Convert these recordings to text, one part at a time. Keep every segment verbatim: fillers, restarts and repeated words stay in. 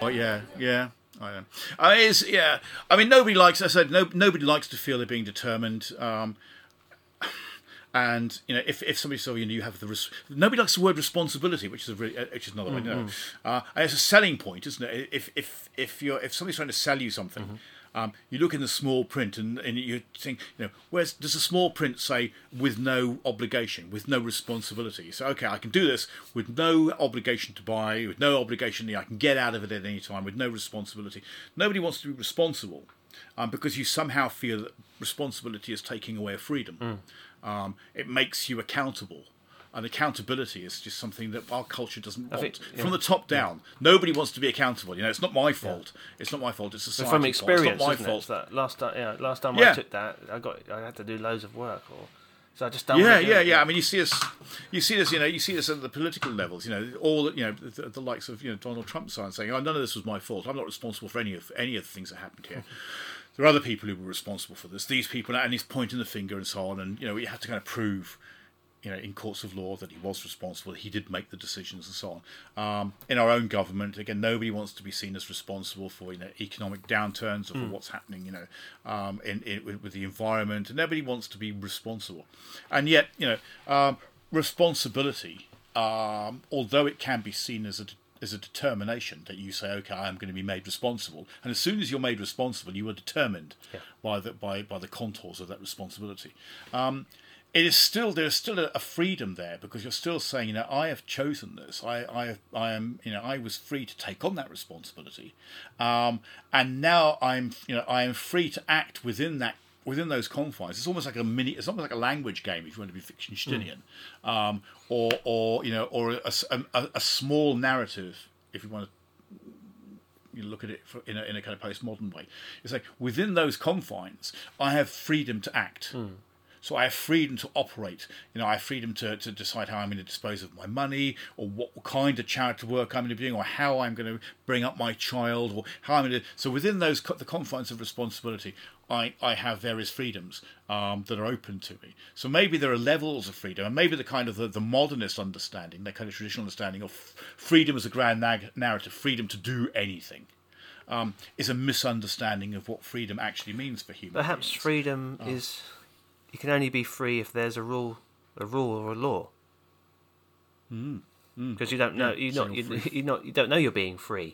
yeah, yeah. I am. I mean, it's, yeah. I mean, nobody likes. As I said, no, nobody likes to feel they're being determined. Um, and you know, if, if somebody says, you know, you have the res- nobody likes the word responsibility, which is a really, uh, which is another mm-hmm. way. You know, uh, and it's a selling point, isn't it? If if if you're if somebody's trying to sell you something. Mm-hmm. Um, you look in the small print and, and you think, you know, where's does the small print say with no obligation, with no responsibility? So, okay, I can do this with no obligation to buy, with no obligation, you know, I can get out of it at any time, with no responsibility. Nobody wants to be responsible um, because you somehow feel that responsibility is taking away freedom. Mm. Um, it makes you accountable. And accountability is just something that our culture doesn't want. Think, yeah. From the top down, yeah. nobody wants to be accountable. You know, it's not my fault. Yeah. It's not my fault. It's society's from experience, fault. It's not my isn't fault. It? That last time, yeah, last time yeah. I took that, I got, I had to do loads of work, or so I just don't. Yeah, want to do yeah, it. yeah. I mean, you see this, you see this, you know, you see this at the political levels. You know, all you know, the, the likes of you know Donald Trump saying, "Oh, none of this was my fault. I'm not responsible for any of any of the things that happened here." There are other people who were responsible for this. These people, and he's pointing the finger and so on. And you know, we have to kind of prove. You know, in courts of law, that he was responsible, he did make the decisions and so on. Um, in our own government, again, nobody wants to be seen as responsible for you know economic downturns or for mm. what's happening, you know, um, in, in with, with the environment, and nobody wants to be responsible. And yet, you know, um, responsibility, um, although it can be seen as a as a determination that you say, okay, I am going to be made responsible, and as soon as you're made responsible, you are determined yeah. by the by by the contours of that responsibility. Um, It is still there is still a, a freedom there because you're still saying, you know, I have chosen this. I I I am you know I was free to take on that responsibility, um, and now I'm you know I am free to act within that within those confines. It's almost like a mini. It's almost like a language game if you want to be Wittgensteinian, mm. um, or or you know or a, a, a small narrative if you want to. You look at it in a in a kind of postmodern way. It's like within those confines, I have freedom to act. Mm. So I have freedom to operate. You know, I have freedom to, to decide how I'm going to dispose of my money, or what kind of charitable work I'm going to be doing, or how I'm going to bring up my child, or how I'm going to. So within those the confines of responsibility, I, I have various freedoms um, that are open to me. So maybe there are levels of freedom, and maybe the kind of the, the modernist understanding, the kind of traditional understanding of freedom as a grand nag- narrative, freedom to do anything. Um, is a misunderstanding of what freedom actually means for humans. Perhaps beings. freedom oh. is. You can only be free if there's a rule, a rule or a law. Because mm. mm. you don't know, yeah, you're not, you, you're not, you don't know you're being free.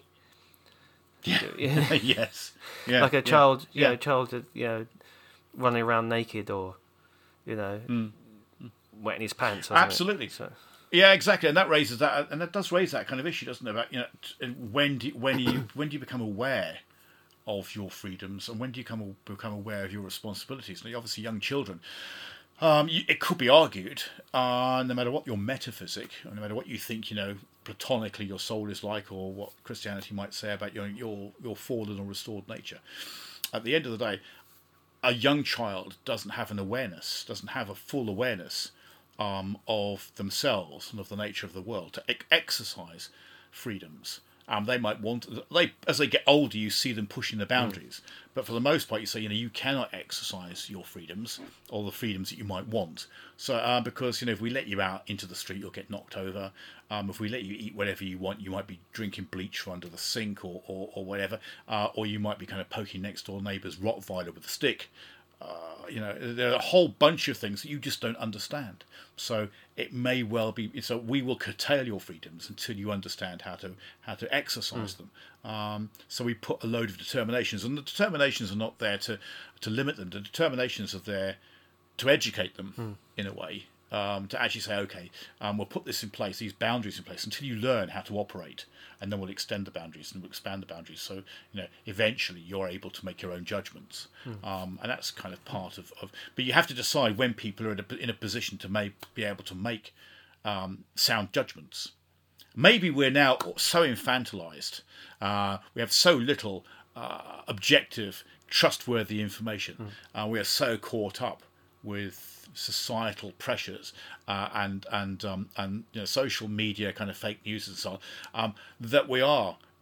Yeah. yes. Yeah. Like a yeah. child, you yeah. know, child, you know, running around naked or, you know, mm. wetting his pants. Absolutely. So. Yeah, exactly, and that raises that, and that does raise that kind of issue, doesn't it? About you know, when do when you when do you become aware of your freedoms, and when do you come, become aware of your responsibilities? Now, obviously, young children, um, you, it could be argued, uh, no matter what your metaphysic, or no matter what you think, you know, platonically your soul is like, or what Christianity might say about your your your fallen or restored nature. At the end of the day, a young child doesn't have an awareness, doesn't have a full awareness um, of themselves and of the nature of the world to e- exercise freedoms. Um, they might want they as they get older, you see them pushing the boundaries. Mm. But for the most part, you say you know you cannot exercise your freedoms or the freedoms that you might want. So uh, because you know if we let you out into the street, you'll get knocked over. Um, if we let you eat whatever you want, you might be drinking bleach from under the sink or or, or whatever, uh, or you might be kind of poking next door neighbour's Rottweiler with a stick. Uh, you know, there are a whole bunch of things that you just don't understand. So it may well be. So we will curtail your freedoms until you understand how to how to exercise mm. them. Um, so we put a load of determinations, and the determinations are not there to to limit them. The determinations are there to educate them mm. in a way. Um, to actually say, okay, um, we'll put this in place, these boundaries in place, until you learn how to operate, and then we'll extend the boundaries and we'll expand the boundaries. So, you know, eventually you're able to make your own judgments, mm. um, and that's kind of part of, of. But you have to decide when people are in a, in a position to make, be able to make um, sound judgments. Maybe we're now so infantilized, uh, we have so little uh, objective, trustworthy information. Mm. Uh, we are so caught up with societal pressures uh, and and um, and you know, social media kind of fake news and so on um, that we are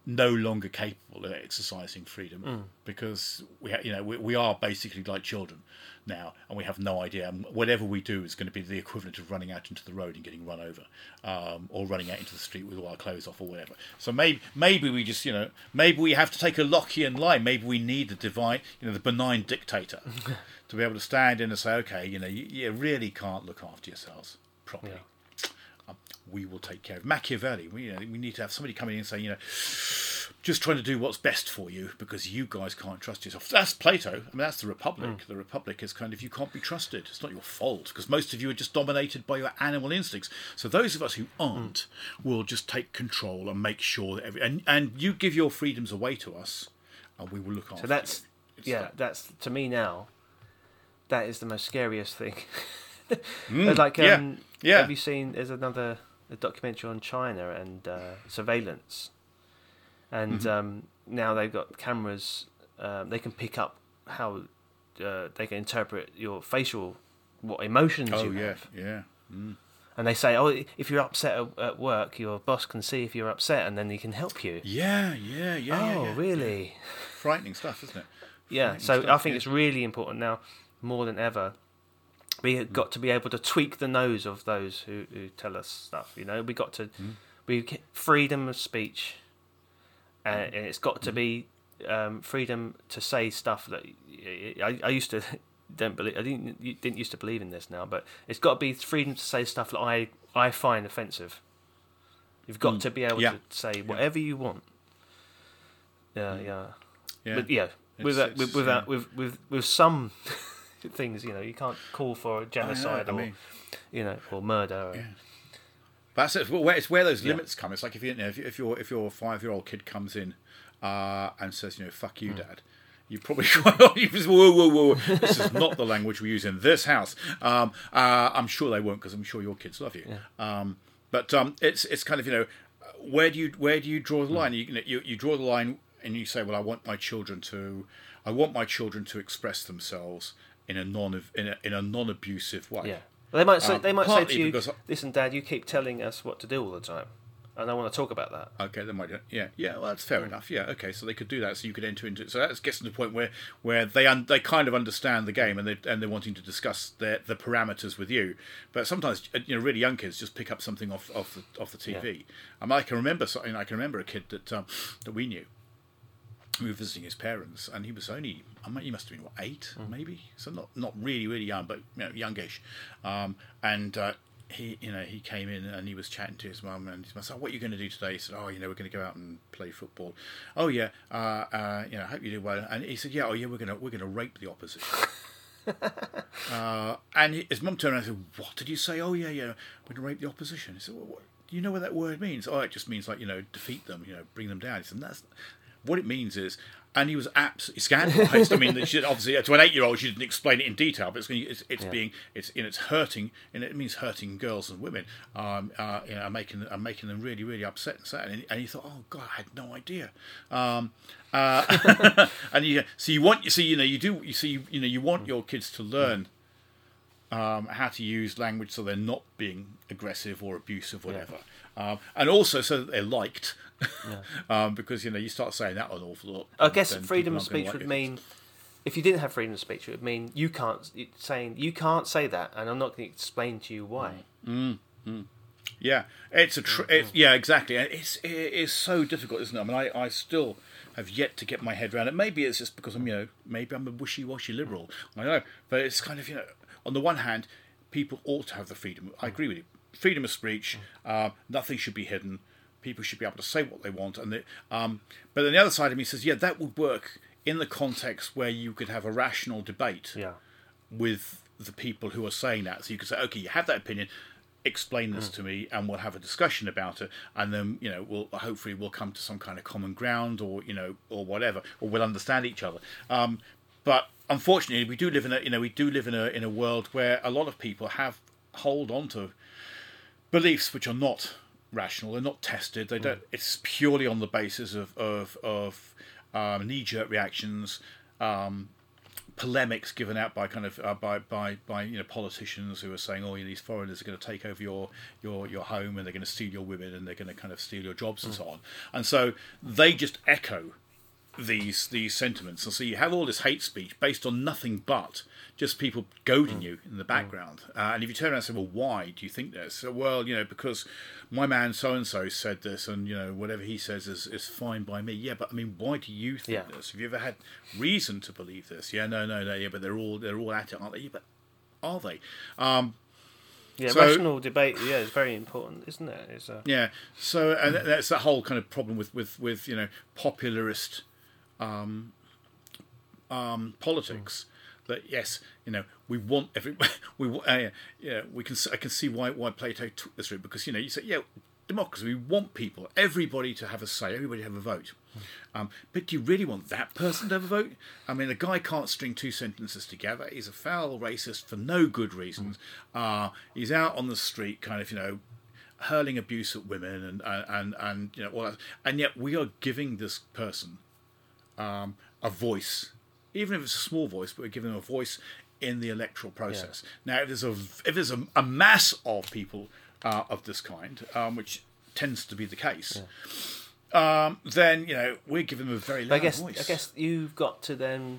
no longer capable of exercising freedom Mm. because we, ha- you know, we, we are basically like children now, and we have no idea. And whatever we do is going to be the equivalent of running out into the road and getting run over, um, or running out into the street with all our clothes off or whatever. So maybe maybe we just, you know, maybe we have to take a Lockean line. Maybe we need the divine, you know, the benign dictator to be able to stand in and say, okay, you know, you, you really can't look after yourselves properly. Yeah. We will take care of Machiavelli. We, you know, we need to have somebody coming in and saying, you know, just trying to do what's best for you because you guys can't trust yourself. That's Plato. I mean, that's the Republic. Mm. The Republic is kind of, you can't be trusted. It's not your fault because most of you are just dominated by your animal instincts. So those of us who aren't mm. will just take control and make sure that every and and you give your freedoms away to us, and we will look after. So that's you. yeah, that. that's to me now. That is the most scariest thing. mm. Like, um, yeah, yeah. Have you seen? There's another. A documentary on China and uh, surveillance, and mm-hmm. um, now they've got cameras. Um, they can pick up how uh, they can interpret your facial, what emotions oh, you yeah, have. yeah. Mm. And they say, oh, if you're upset at, at work, your boss can see if you're upset, and then he can help you. Yeah, yeah, yeah. Oh, yeah, yeah. really? Yeah. Frightening stuff, isn't it? Yeah. Frightening So stuff, I think yeah. it's really important now, more than ever. We have got to be able to tweak the nose of those who, who tell us stuff. You know, we got to, mm. we freedom of speech, uh, and it's got to be um, freedom to say stuff that I, I used to don't believe. I didn't didn't used to believe in this now, but it's got to be freedom to say stuff that I I find offensive. You've got mm. to be able yeah. to say whatever yeah. you want. Yeah, mm. yeah, yeah. But yeah, it's, with, it's, with, with, yeah. that, with with with some. Things, you know, you can't call for genocide I know, or, I mean, you know, or murder. Or, yeah. That's it. Where it's where those yeah. limits come. It's like if you, you know, if, if your if your five year old kid comes in uh, and says, you know, "Fuck you, mm. Dad," you probably you just, whoa, whoa, whoa. This is not the language we use in this house. Um, uh, I'm sure they won't because I'm sure your kids love you. Yeah. Um, but um, it's it's kind of, you know, where do you where do you draw the line? Mm. You, you you draw the line and you say, well, I want my children to, I want my children to express themselves in a non in a, in a non-abusive way. Yeah. Well, they might say um, they might say to you, because, "Listen, Dad, you keep telling us what to do all the time, and I want to talk about that." Okay, they might. Yeah, yeah. Well, that's fair mm. enough. Yeah. Okay, so they could do that. So you could enter into it. So that gets to the point where where they un, they kind of understand the game and they and they're wanting to discuss their the parameters with you. But sometimes, you know, really young kids just pick up something off off the off the T V. Yeah. I mean, I can remember something. I can remember a kid that um, that we knew. We were visiting his parents, and he was only, I mean, he must have been, what, eight, mm. maybe? So not not really, really young, but, you know, youngish. Um, and uh, he, you know, he came in and he was chatting to his mum, and his mum said, "What are you going to do today?" He said, "Oh, you know, we're going to go out and play football." "Oh, yeah, uh, uh, you know, I hope you do well." And he said, "Yeah, oh, yeah, we're going to we're going to rape the opposition." uh, and his mum turned around and said, "What did you say?" "Oh, yeah, yeah, we're going to rape the opposition." He said, "Well, what, do you know what that word means?" "Oh, it just means, like, you know, defeat them, you know, bring them down." He said, "That's what it means is," and he was absolutely scandalised. I mean, she, obviously, to an eight-year-old, she didn't explain it in detail, but it's it's, it's yeah. being it's in it's hurting, and it means hurting girls and women. Um, uh, you know, making I'm making them really, really upset and sad. And, and he thought, "Oh God, I had no idea." Um, uh, and you so you want you see you know you do you see you, you know you want your kids to learn um, how to use language so they're not being aggressive or abusive, or whatever, yeah. um, and also so that they're liked. Yeah. um, because, you know, you start saying that an awful lot. I guess freedom of speech would mean, if you didn't have freedom of speech, it would mean you can't saying you can't say that, and I'm not going to explain to you why. Mm. Mm. Yeah, it's a tr- it's, yeah, exactly. It's it is so difficult, isn't it? I mean, I, I still have yet to get my head around it. Maybe it's just because I'm, you know, maybe I'm a wishy-washy liberal. I know, but it's kind of, you know, on the one hand, people ought to have the freedom. I agree with you. Freedom of speech. Uh, nothing should be hidden. People should be able to say what they want, and they, um, but then the other side of me says, yeah, that would work in the context where you could have a rational debate yeah. with the people who are saying that. So you could say, okay, you have that opinion, explain this mm. to me, and we'll have a discussion about it, and then, you know, we'll hopefully we'll come to some kind of common ground, or, you know, or whatever, or we'll understand each other. Um, but unfortunately, we do live in a you know we do live in a in a world where a lot of people have hold on to beliefs which are not rational. They're not tested. They don't. Mm. It's purely on the basis of of of um, knee-jerk reactions, um, polemics given out by kind of uh, by by by you know politicians who are saying, oh, you know, these foreigners are going to take over your your your home and they're going to steal your women and they're going to kind of steal your jobs and so on. And so they just echo these these sentiments, and so you have all this hate speech based on nothing but just people goading you in the background. Uh, and if you turn around and say, well, why do you think this? So, well, you know, because my man so and so said this, and you know, whatever he says is, is fine by me. Yeah, but I mean, why do you think Yeah. this? Have you ever had reason to believe this? Yeah, no, no, no. Yeah, but they're all they're all at it, aren't they? Yeah, but are they? Um, Yeah, So- rational debate. Yeah, is very important, isn't it? It's a, Yeah. So, and that's the whole kind of problem with with with you know popularist um, um, politics. That yes, you know, we want every we wa- uh, yeah we can s- I can see why why Plato took this route, because you know you say, yeah, democracy, we want people, everybody to have a say, everybody to have a vote. Um, but do you really want that person to have a vote? I mean, a guy can't string two sentences together. He's a foul racist for no good reasons. Uh, he's out on the street, kind of, you know, hurling abuse at women and and and, and you know all that. And yet we are giving this person um, a voice, even if it's a small voice, but we're giving them a voice in the electoral process. Now, if there's a if there's a, a mass of people uh, of this kind, um, which tends to be the case, um, then you know we're giving them a very But loud I guess voice. I guess you've got to then,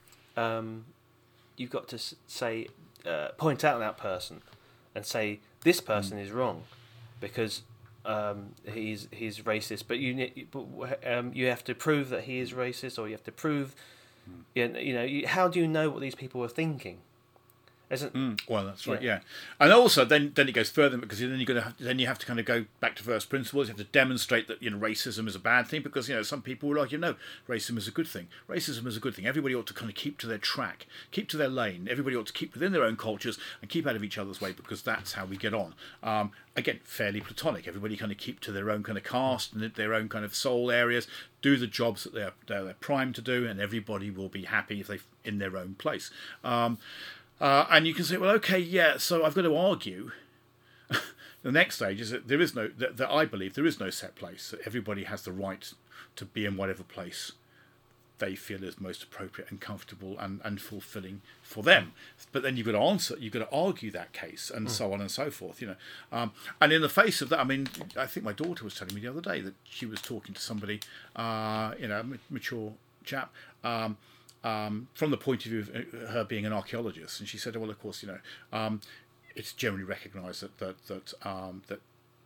um, you've got to s- say, uh, point out that person, and say this person is wrong, because um, he's he's racist. But you ne- but um, you have to prove that he is racist, or you have to prove, you know, you know you, how do you know what these people are thinking? Isn't Mm, well, that's right. Yeah. Yeah, and also then then it goes further, because then you're going to then you have to kind of go back to first principles. You have to demonstrate that you know racism is a bad thing, because you know some people will argue no, racism is a good thing. Racism is a good thing. Everybody ought to kind of keep to their track, keep to their lane. Everybody ought to keep within their own cultures and keep out of each other's way, because that's how we get on. Um, again, fairly platonic. Everybody kind of keep to their own kind of caste and their own kind of soul areas. Do the jobs that they're they're, they're primed to do, and everybody will be happy if they in their own place. Um, Uh, and you can say, well, okay, yeah, so I've got to argue. The next stage is that there is no, that, that I believe there is no set place. That everybody has the right to be in whatever place they feel is most appropriate and comfortable and, and fulfilling for them. But then you've got to answer, you've got to argue that case, and so on and so forth. You know, um, and in the face of that, I mean, I think my daughter was telling me the other day that she was talking to somebody, uh, you know, a ma- mature chap. Um, Um, from the point of view of uh, her being an archaeologist, and she said, "Well, of course, you know, um, it's generally recognised that that that um, that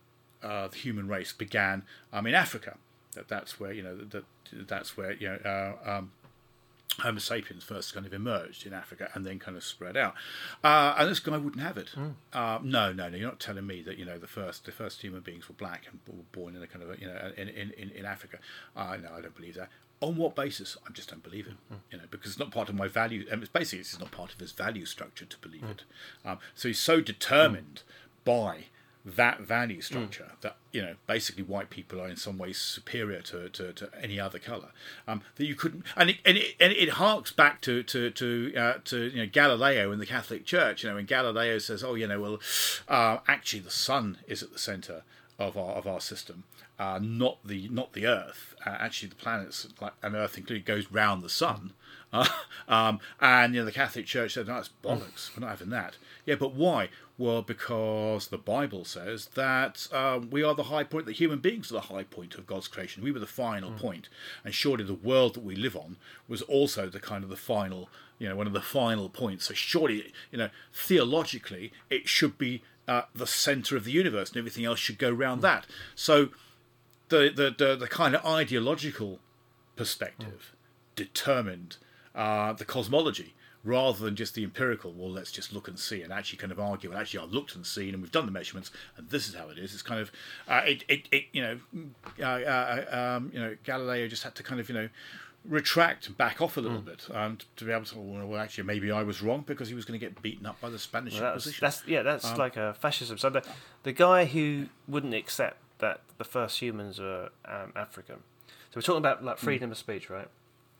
uh, the human race began um, in Africa. That that's where you know that that's where you know uh, um, Homo sapiens first kind of emerged in Africa and then kind of spread out. Uh, and this guy wouldn't have it. Mm. Uh, no, no, no. You're not telling me that you know the first the first human beings were black and were born in a kind of a, you know in in in, in Africa. Uh, no, I don't believe that. On what basis? I just don't believe it. You know, because it's not part of my value. And it's basically, it's not part of his value structure to believe it. Um, so he's so determined by that value structure that you know, basically, white people are in some ways superior to, to, to any other colour. Um, that you couldn't, and it and it, and it harks back to to to uh, to you know Galileo in the Catholic Church. You know, when Galileo says, "Oh, you know, well, uh, actually, the sun is at the centre of our of our system." Uh, not the not the Earth. Uh, actually, the planets like and Earth included goes round the sun. Uh, um, and you know the Catholic Church said, "No, it's bollocks. We're not having that." Yeah, but why? Well, because the Bible says that uh, we are the high point. That human beings are the high point of God's creation. We were the final mm. point, and surely the world that we live on was also the kind of the final, you know, one of the final points. So surely, you know, theologically, it should be uh, the centre of the universe, and everything else should go round mm. that. So. The, the, the, the kind of ideological perspective mm. determined uh, the cosmology rather than just the empirical, well, let's just look and see and actually kind of argue, well, actually, I've looked and seen and we've done the measurements and this is how it is. It's kind of, uh, it, it, it, you know, uh, uh, um, you know, Galileo just had to kind of, you know, retract and back off a little mm. bit um, to be able to, well, actually, maybe I was wrong because he was going to get beaten up by the Spanish well, that's, Inquisition. That's, yeah, that's um, like a fascism. So the, the guy who wouldn't accept that the first humans were um, African. So we're talking about like freedom mm. of speech, right?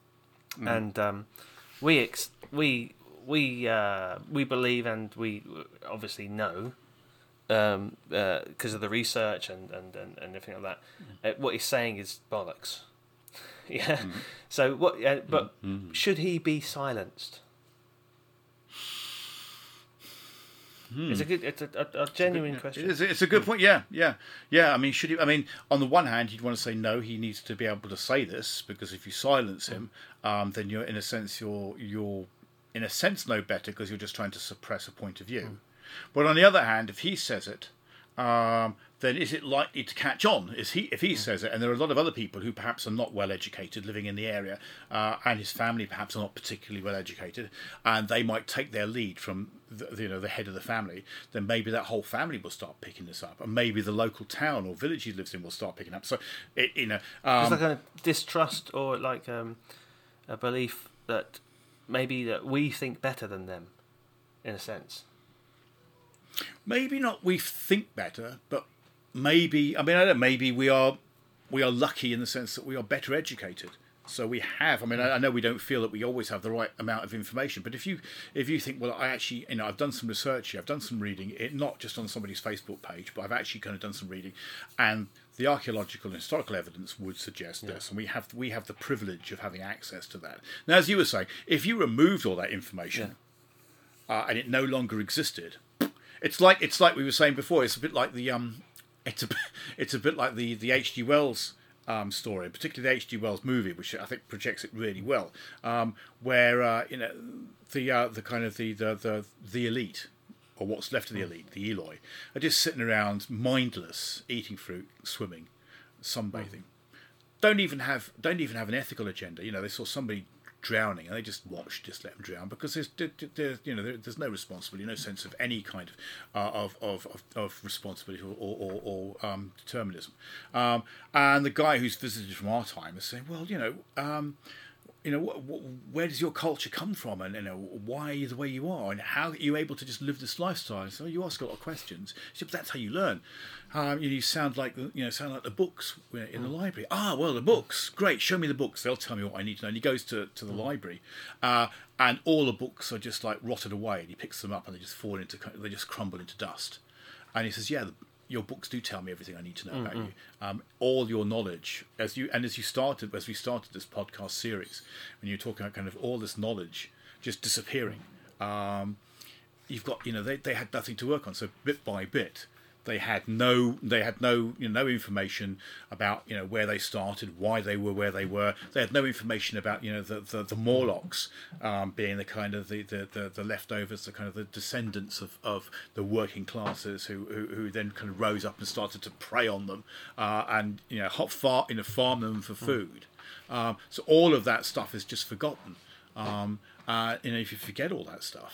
Mm. And um, we ex- we we uh, we believe and we obviously know um, uh, because of the research and, and, and, and everything like that. Mm. Uh, what he's saying is bollocks. yeah. Mm. So what? Uh, but mm. should he be silenced? Hmm. It's a good, it's a, a, a genuine It's question. a good, it's, it's a good point. Yeah, yeah, yeah. I mean, should he? I mean, on the one hand, you'd want to say no. He needs to be able to say this, because if you silence him, um, then you're in a sense you're you're in a sense no better, because you're just trying to suppress a point of view. Mm. But on the other hand, if he says it, um, then is it likely to catch on? Is he if he mm. says it, and there are a lot of other people who perhaps are not well educated living in the area, uh, and his family perhaps are not particularly well educated, and they might take their lead from the, you know the head of the family. Then maybe that whole family will start picking this up, and maybe the local town or village he lives in will start picking up. So it you know um, it's like a distrust, or like um, a belief that maybe that we think better than them, in a sense. Maybe not we think better, but maybe I mean I don't know, maybe we are we are lucky in the sense that we are better educated. So we have I mean I, I know we don't feel that we always have the right amount of information, but if you if you think, well, I actually you know I've done some research here, I've done some reading, it not just on somebody's Facebook page, but I've actually kind of done some reading, and the archaeological and historical evidence would suggest yeah. this, and we have we have the privilege of having access to that. Now, as you were saying, if you removed all that information yeah. uh, and it no longer existed, it's like it's like we were saying before. It's a bit like the um, it's a it's a bit like the the H G Wells um story, particularly the H G Wells movie, which I think projects it really well. Um, where uh, you know the uh, the kind of the the the, the elite, or what's left of the elite, the Eloi, are just sitting around mindless, eating fruit, swimming, sunbathing. Don't even have don't even have an ethical agenda. You know, they saw somebody drowning and they just watched, just let them drown, because there's, there's you know there's no responsibility, no sense of any kind of uh, of, of of of responsibility or or, or um, determinism. Um, and the guy who's visited from our time is saying, well, you know. Um, You know, wh- wh- where does your culture come from, and you know why are you the way you are, and how are you able to just live this lifestyle? So you ask a lot of questions. So that's how you learn. Um, you, know, you sound like you know, sound like the books in the library. Ah, well, the books, great. Show me the books. They'll tell me what I need to know. And he goes to, to the library, uh, and all the books are just like rotted away. And he picks them up, and they just fall into, they just crumble into dust. And he says, yeah. The, Your books do tell me everything I need to know mm-hmm. about you. Um, all your knowledge, as you and as you started, as we started this podcast series, when you were talking about kind of all this knowledge just disappearing, um, you've got you know they, they had nothing to work on. So bit by bit, they had no they had no you know no information about you know where they started, why they were where they were. They had no information about you know the the, the Morlocks um, being the kind of the, the, the, the leftovers, the kind of the descendants of, of the working classes who, who who then kind of rose up and started to prey on them uh, and you know hot far you know farm them for food. Um, so all of that stuff is just forgotten. Um, uh, you know if you forget all that stuff.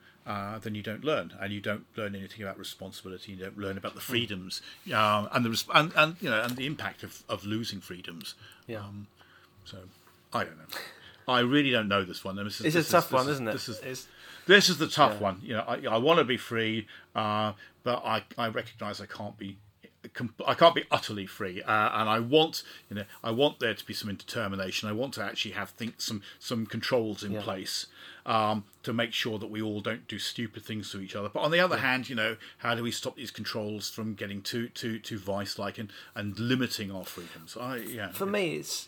Uh, then you don't learn, and you don't learn anything about responsibility. You don't learn about the freedoms, um, and the and, and you know and the impact of, of losing freedoms. Yeah. Um, so I don't know. I really don't know this one. This is, it's this a tough is, one, this isn't it? This is it's... this is the tough yeah. one. You know, I, I want to be free, uh, but I I recognise I can't be. I can't be utterly free, uh, and I want, you know, I want there to be some determination. I want to actually have think some some controls in yeah. place um, to make sure that we all don't do stupid things to each other. But on the other yeah. hand, you know, how do we stop these controls from getting too too too vice-like and, and limiting our freedoms? I yeah. For me, it's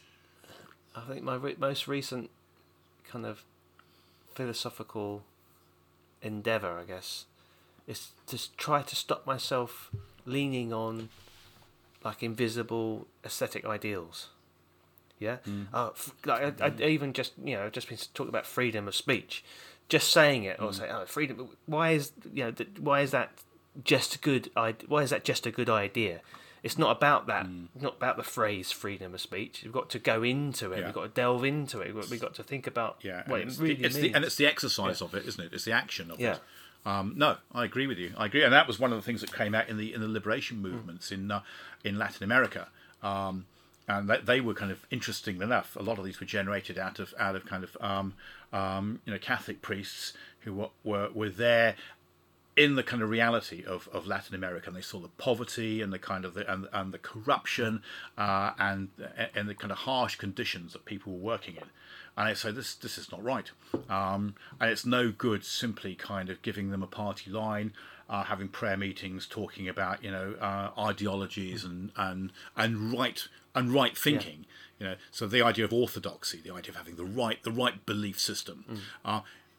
I think my re- most recent kind of philosophical endeavour, I guess, is to try to stop myself leaning on like invisible aesthetic ideals. Yeah. Mm. Uh, f- like I, I even just you know just been talking about freedom of speech, just saying it or mm. say oh freedom. Why is you know th- why is that just a good? Why is that just a good idea? It's not about that. Mm. Not about the phrase freedom of speech. You've got to go into it. Yeah. We've got to delve into it. We've got to think about yeah, what it really the, it's means. The, and it's the exercise yeah. of it, isn't it? It's the action of yeah. it. Um, no, I agree with you. I agree, and that was one of the things that came out in the in the liberation movements mm. in uh, in Latin America, um, and they, they were kind of interesting enough. A lot of these were generated out of out of kind of um, um, you know Catholic priests who were, were were there in the kind of reality of, of Latin America, and they saw the poverty and the kind of the and, and the corruption uh, and and the kind of harsh conditions that people were working in. And I say this this is not right, um, and it's no good simply kind of giving them a party line, uh, having prayer meetings, talking about you know uh, ideologies and, and and right and right thinking. Yeah. You know, so the idea of orthodoxy, the idea of having the right the right belief system. Mm. Uh,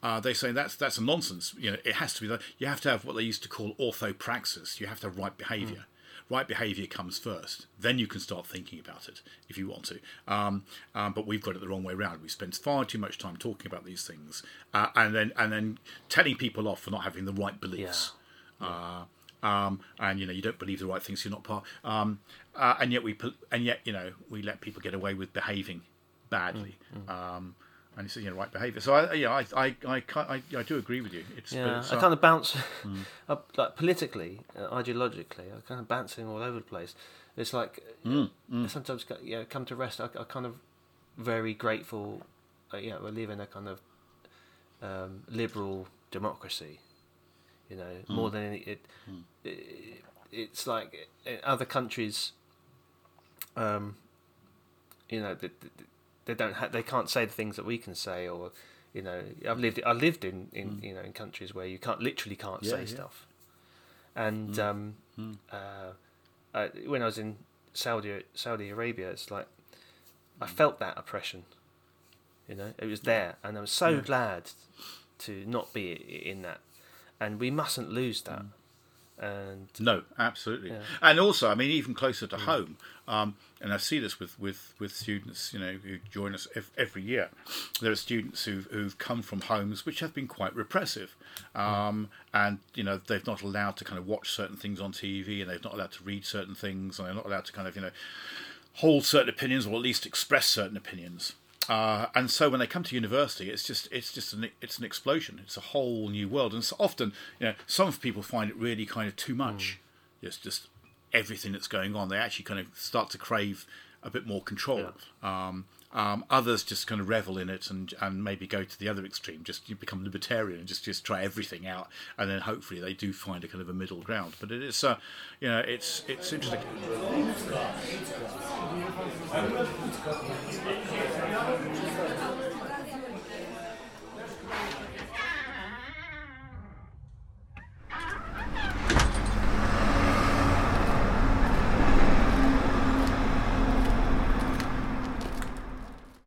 uh, they say that's that's a nonsense. You know, it has to be that you have to have what they used to call orthopraxis. You have to have right behaviour. Mm. Right behaviour comes first. Then you can start thinking about it if you want to. Um, um, but we've got it the wrong way around. We spend far too much time talking about these things, uh, and then and then telling people off for not having the right beliefs. Yeah. Uh, um, and you know, you don't believe the right things. You're not part. Um, uh, and yet we and yet you know we let people get away with behaving badly. Mm, mm. Um, and it's, you know, right behaviour. So I, yeah, I, I, I, I, I do agree with you. It's, yeah, it's, I uh, kind of bounce, mm. up, like politically, uh, ideologically, I kind of bouncing all over the place. It's like mm, mm. sometimes, you know, come to rest. I, I kind of very grateful. Uh, you know, we live in a kind of um, liberal democracy. You know, mm. more than any, it, mm. it, it's like in other countries. Um, you know, the, the, They don't. Ha- they can't say the things that we can say, or, you know, I've lived. I lived in, in mm. you know in countries where you can't literally can't yeah, say yeah. stuff. And mm. Um, mm. Uh, I, when I was in Saudi Saudi Arabia, it's like I felt that oppression. You know, it was there, and I was so yeah. glad to not be in that. And we mustn't lose that. Mm. And no, absolutely. Yeah. And also, I mean, even closer to mm. home, um, and I see this with, with, with students, you know, who join us every year. There are students who've, who've come from homes which have been quite repressive, um, mm. and you know, they're not allowed to kind of watch certain things on T V, and they're not allowed to read certain things, and they're not allowed to kind of, you know, hold certain opinions, or at least express certain opinions. Uh, and so when they come to university, it's just it's just an it's an explosion. It's a whole new world, and so often, you know, some people find it really kind of too much. Mm. It's just everything that's going on. They actually kind of start to crave a bit more control. Yeah. Um, um, others just kind of revel in it, and, and maybe go to the other extreme. Just you become libertarian and just, just try everything out, and then hopefully they do find a kind of a middle ground. But it is, uh, you know, it's it's interesting.